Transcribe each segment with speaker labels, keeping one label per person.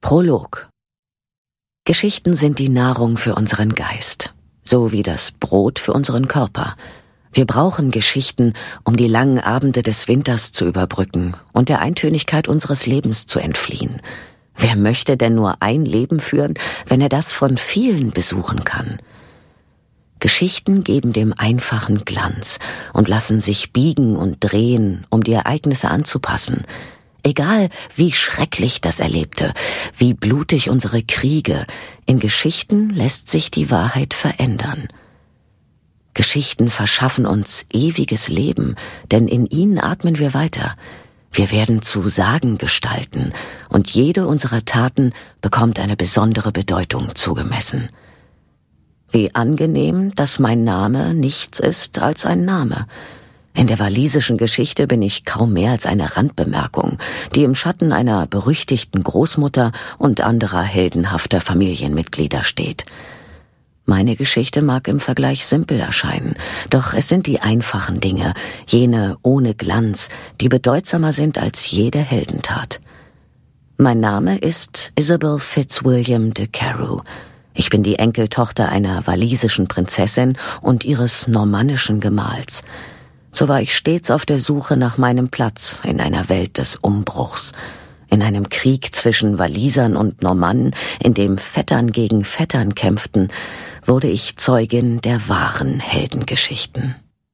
Speaker 1: Prolog. Geschichten sind die Nahrung für unseren Geist, so wie das Brot für unseren Körper. Wir brauchen Geschichten, um die langen Abende des Winters zu überbrücken und der Eintönigkeit unseres Lebens zu entfliehen. Wer möchte denn nur ein Leben führen, wenn er das von vielen besuchen kann? Geschichten geben dem Einfachen Glanz und lassen sich biegen und drehen, um die Ereignisse anzupassen. Egal, wie schrecklich das Erlebte, wie blutig unsere Kriege, in Geschichten lässt sich die Wahrheit verändern. Geschichten verschaffen uns ewiges Leben, denn in ihnen atmen wir weiter. Wir werden zu Sagengestalten und jede unserer Taten bekommt eine besondere Bedeutung zugemessen. Wie angenehm, dass mein Name nichts ist als ein Name. In der walisischen Geschichte bin ich kaum mehr als eine Randbemerkung, die im Schatten einer berüchtigten Großmutter und anderer heldenhafter Familienmitglieder steht. Meine Geschichte mag im Vergleich simpel erscheinen, doch es sind die einfachen Dinge, jene ohne Glanz, die bedeutsamer sind als jede Heldentat. Mein Name ist Isabel Fitzwilliam de Carew. Ich bin die Enkeltochter einer walisischen Prinzessin und ihres normannischen Gemahls. So war ich stets auf der Suche nach meinem Platz in einer Welt des Umbruchs, in einem Krieg zwischen Walisern und Normannen, in dem Vettern gegen Vettern kämpften, wurde ich Zeugin der wahren Heldengeschichten.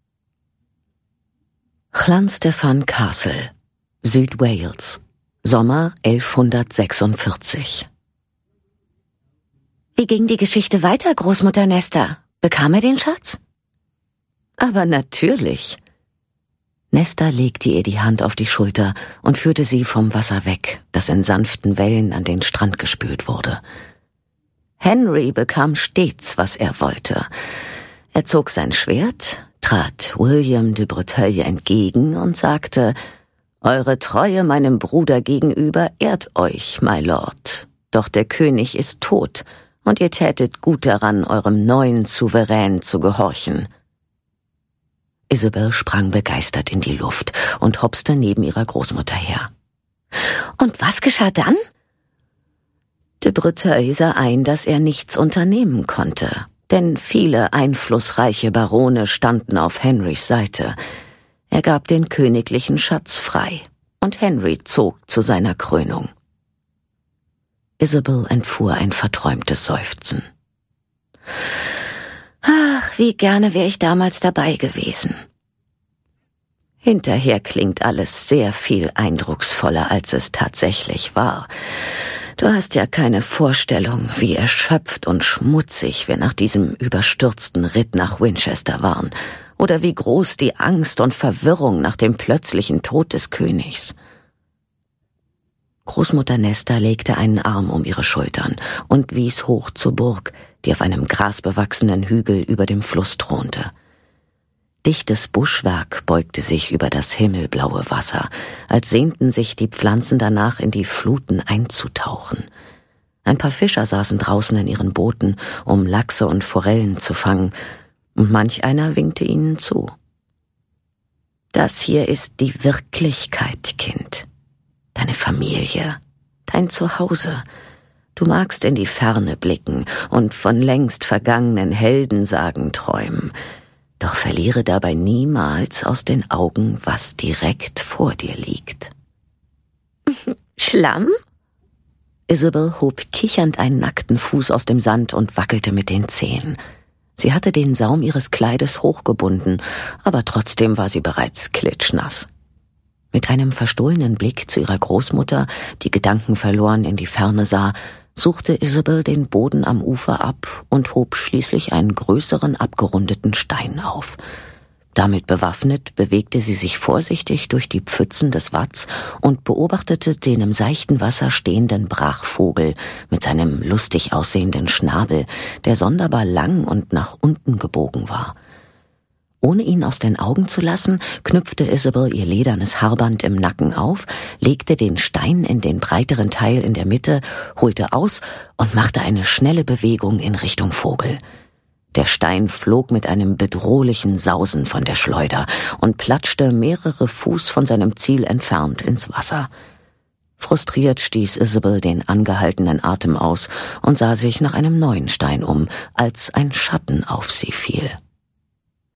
Speaker 1: Llanstefan Castle, Südwales, Sommer 1146.
Speaker 2: Wie ging die Geschichte weiter, Großmutter Nesta? Bekam er den Schatz?
Speaker 1: Aber natürlich. Nesta legte ihr die Hand auf die Schulter und führte sie vom Wasser weg, das in sanften Wellen an den Strand gespült wurde. Henry bekam stets, was er wollte. Er zog sein Schwert, trat William de Breteuil entgegen und sagte: »Eure Treue meinem Bruder gegenüber ehrt euch, my Lord. Doch der König ist tot, und ihr tätet gut daran, eurem neuen Souverän zu gehorchen.« Isabel sprang begeistert in die Luft und hopste neben ihrer Großmutter her.
Speaker 2: Und was geschah dann?
Speaker 1: De Breteuil sah ein, dass er nichts unternehmen konnte, denn viele einflussreiche Barone standen auf Henrys Seite. Er gab den königlichen Schatz frei, und Henry zog zu seiner Krönung. Isabel entfuhr ein verträumtes Seufzen.
Speaker 2: Ach, wie gerne wäre ich damals dabei gewesen.
Speaker 1: Hinterher klingt alles sehr viel eindrucksvoller, als es tatsächlich war. Du hast ja keine Vorstellung, wie erschöpft und schmutzig wir nach diesem überstürzten Ritt nach Winchester waren, oder wie groß die Angst und Verwirrung nach dem plötzlichen Tod des Königs. Großmutter Nesta legte einen Arm um ihre Schultern und wies hoch zur Burg, die auf einem grasbewachsenen Hügel über dem Fluss thronte. Dichtes Buschwerk beugte sich über das himmelblaue Wasser, als sehnten sich die Pflanzen danach, in die Fluten einzutauchen. Ein paar Fischer saßen draußen in ihren Booten, um Lachse und Forellen zu fangen, und manch einer winkte ihnen zu. »Das hier ist die Wirklichkeit, Kind. Deine Familie, dein Zuhause. Du magst in die Ferne blicken und von längst vergangenen Heldensagen träumen. Doch verliere dabei niemals aus den Augen, was direkt vor dir liegt.«
Speaker 2: Schlamm?
Speaker 1: Isabel hob kichernd einen nackten Fuß aus dem Sand und wackelte mit den Zehen. Sie hatte den Saum ihres Kleides hochgebunden, aber trotzdem war sie bereits klitschnass. Mit einem verstohlenen Blick zu ihrer Großmutter, die gedankenverloren in die Ferne sah, suchte Isabel den Boden am Ufer ab und hob schließlich einen größeren, abgerundeten Stein auf. Damit bewaffnet bewegte sie sich vorsichtig durch die Pfützen des Watts und beobachtete den im seichten Wasser stehenden Brachvogel mit seinem lustig aussehenden Schnabel, der sonderbar lang und nach unten gebogen war. Ohne ihn aus den Augen zu lassen, knüpfte Isabel ihr ledernes Haarband im Nacken auf, legte den Stein in den breiteren Teil in der Mitte, holte aus und machte eine schnelle Bewegung in Richtung Vogel. Der Stein flog mit einem bedrohlichen Sausen von der Schleuder und platschte mehrere Fuß von seinem Ziel entfernt ins Wasser. Frustriert stieß Isabel den angehaltenen Atem aus und sah sich nach einem neuen Stein um, als ein Schatten auf sie fiel.